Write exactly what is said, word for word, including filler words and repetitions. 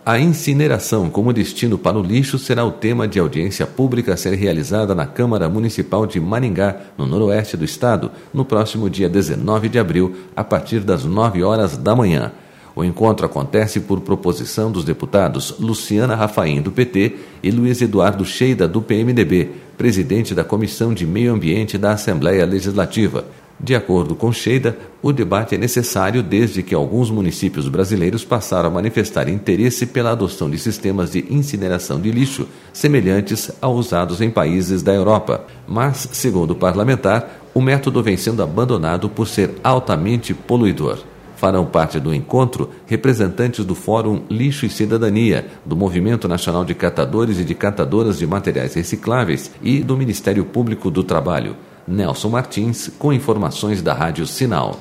A incineração como destino para o lixo será o tema de audiência pública a ser realizada na Câmara Municipal de Maringá, no noroeste do estado, no próximo dia dezenove de abril, a partir das nove horas da manhã. O encontro acontece por proposição dos deputados Luciana Rafaim, do P T, e Luiz Eduardo Sheida, do P M D B, presidente da Comissão de Meio Ambiente da Assembleia Legislativa. De acordo com Sheida, o debate é necessário desde que alguns municípios brasileiros passaram a manifestar interesse pela adoção de sistemas de incineração de lixo, semelhantes aos usados em países da Europa. Mas, segundo o parlamentar, o método vem sendo abandonado por ser altamente poluidor. Farão parte do encontro representantes do Fórum Lixo e Cidadania, do Movimento Nacional de Catadores e de Catadoras de Materiais Recicláveis e do Ministério Público do Trabalho. Nelson Martins, com informações da Rádio Sinal.